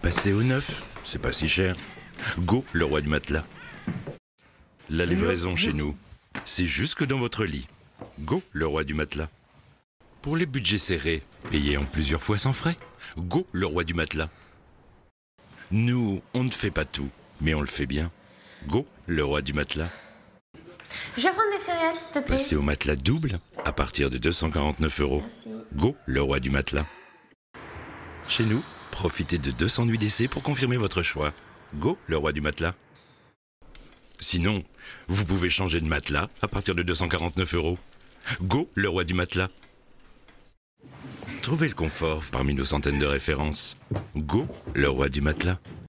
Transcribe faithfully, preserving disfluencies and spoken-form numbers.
Passez au neuf, c'est pas si cher. Go, le roi du matelas. La livraison chez nous, c'est jusque dans votre lit. Go, le roi du matelas. Pour les budgets serrés, payez en plusieurs fois sans frais. Go, le roi du matelas. Nous, on ne fait pas tout, mais on le fait bien. Go, le roi du matelas. Je vais prendre des céréales, s'il te plaît. Passez au matelas double à partir de deux cent quarante-neuf euros. Merci. Go, le roi du matelas. Chez nous, profitez de deux cents nuits d'essai pour confirmer votre choix. Go, le roi du matelas. Sinon, vous pouvez changer de matelas à partir de deux cent quarante-neuf euros. Go, le roi du matelas. Trouvez le confort parmi nos centaines de références. Go, le roi du matelas.